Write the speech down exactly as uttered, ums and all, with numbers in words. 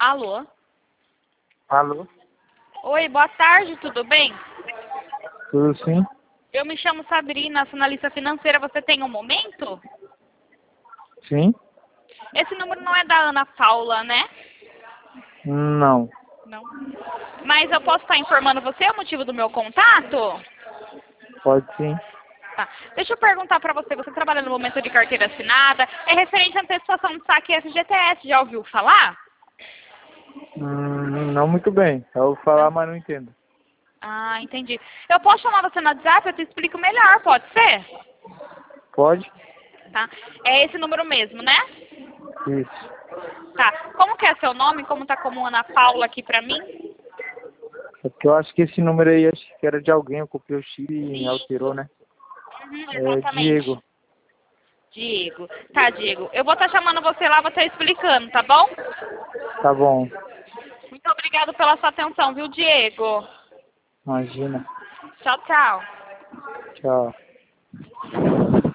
Alô? Alô? Oi, boa tarde, tudo bem? Tudo sim? Eu me chamo Sabrina, sou analista financeira. Você tem um momento? Sim? Esse número não é da Ana Paula, né? Não. Não. Mas eu posso estar informando você o motivo do meu contato? Pode sim. Tá. Deixa eu perguntar pra você, você trabalha no momento de carteira assinada, é referente à antecipação de saque F G T S, já ouviu falar? Hum, não muito bem. Eu vou falar, Não? mas não entendo. Ah, entendi. Eu posso chamar você no WhatsApp, eu te explico melhor, pode ser? Pode? Tá. É esse número mesmo, né? Isso. Tá. Como que é seu nome? Como tá como Ana Paula aqui pra mim? É porque eu acho que esse número aí acho que era de alguém, eu copiei o chip e alterou, Isso. né? Uhum, É exatamente. Diego. Diego. Tá, Diego. Eu vou estar chamando você lá, vou estar explicando, tá bom? Tá bom. Muito obrigado pela sua atenção, viu, Diego? Imagina. Tchau, tchau. Tchau.